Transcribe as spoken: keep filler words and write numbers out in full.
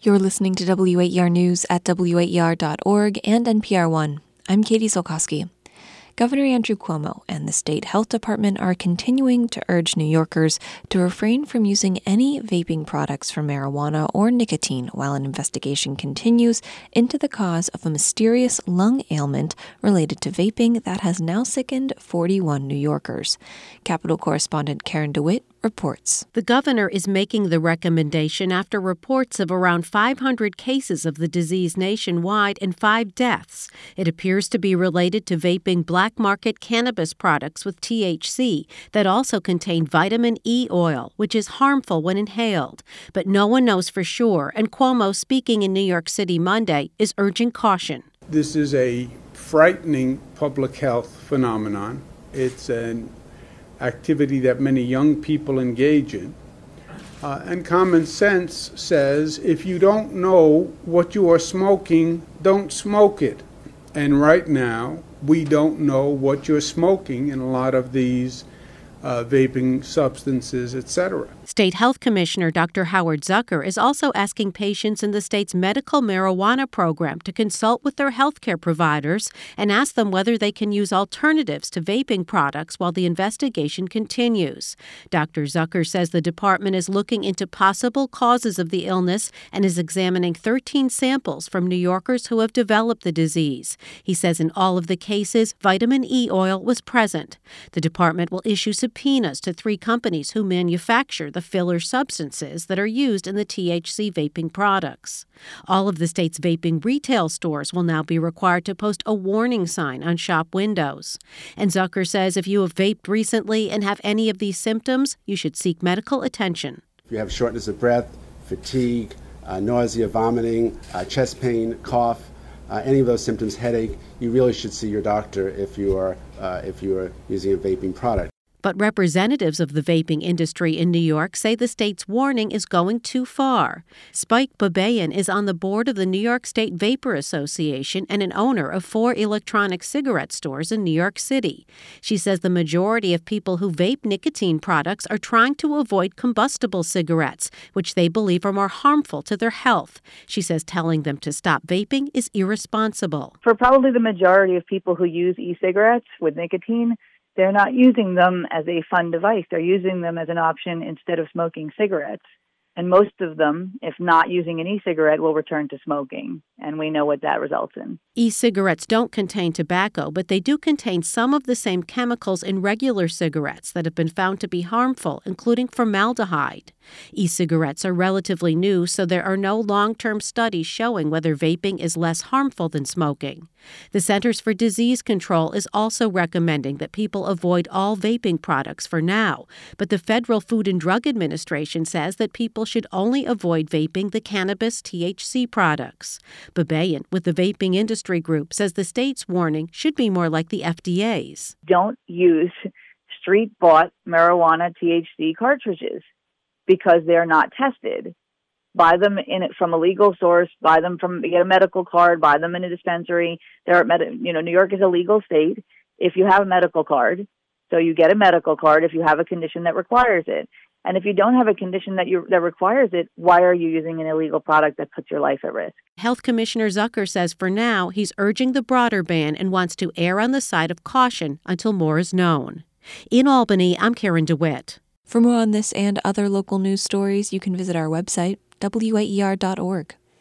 You're listening to W A E R News at W A E R dot org and N P R One. I'm Katie Solkowski. Governor Andrew Cuomo and the state health department are continuing to urge New Yorkers to refrain from using any vaping products from marijuana or nicotine while an investigation continues into the cause of a mysterious lung ailment related to vaping that has now sickened forty-one New Yorkers. Capitol correspondent Karen DeWitt reports. The governor is making the recommendation after reports of around five hundred cases of the disease nationwide and five deaths. It appears to be related to vaping black market cannabis products with T H C that also contain vitamin E oil, which is harmful when inhaled. But no one knows for sure, and Cuomo, speaking in New York City Monday, is urging caution. This is a frightening public health phenomenon. It's an activity that many young people engage in. Uh, and common sense says if you don't know what you are smoking, don't smoke it. And right now, we don't know what you're smoking in a lot of these uh, vaping substances, et cetera. State Health Commissioner Doctor Howard Zucker is also asking patients in the state's medical marijuana program to consult with their healthcare providers and ask them whether they can use alternatives to vaping products while the investigation continues. Doctor Zucker says the department is looking into possible causes of the illness and is examining thirteen samples from New Yorkers who have developed the disease. He says in all of the cases, vitamin E oil was present. The department will issue subpoenas to three companies who manufacture the filler substances that are used in the T H C vaping products. All of the state's vaping retail stores will now be required to post a warning sign on shop windows. And Zucker says if you have vaped recently and have any of these symptoms, you should seek medical attention. If you have shortness of breath, fatigue, uh, nausea, vomiting, uh, chest pain, cough, uh, any of those symptoms, headache, you really should see your doctor if you are uh, if you are using a vaping product. But representatives of the vaping industry in New York say the state's warning is going too far. Spike Babayan is on the board of the New York State Vapor Association and an owner of four electronic cigarette stores in New York City. She says the majority of people who vape nicotine products are trying to avoid combustible cigarettes, which they believe are more harmful to their health. She says telling them to stop vaping is irresponsible. For probably the majority of people who use e-cigarettes with nicotine, they're not using them as a fun device. They're using them as an option instead of smoking cigarettes. And most of them, if not using an e-cigarette, will return to smoking. And we know what that results in. E-cigarettes don't contain tobacco, but they do contain some of the same chemicals in regular cigarettes that have been found to be harmful, including formaldehyde. E-cigarettes are relatively new, so there are no long-term studies showing whether vaping is less harmful than smoking. The Centers for Disease Control is also recommending that people avoid all vaping products for now, but the Federal Food and Drug Administration says that people should only avoid vaping the cannabis T H C products. Babayan, with the Vaping Industry Group, says the state's warning should be more like the F D A's. Don't use street-bought marijuana T H C cartridges because they're not tested. Buy them in it from a legal source. Buy them from get a medical card. Buy them in a dispensary. There are, med- you know, New York is a legal state. If you have a medical card, so you get a medical card if you have a condition that requires it. And if you don't have a condition that you that requires it, why are you using an illegal product that puts your life at risk? Health Commissioner Zucker says for now he's urging the broader ban and wants to err on the side of caution until more is known. In Albany, I'm Karen DeWitt. For more on this and other local news stories, you can visit our website, W A E R dot org.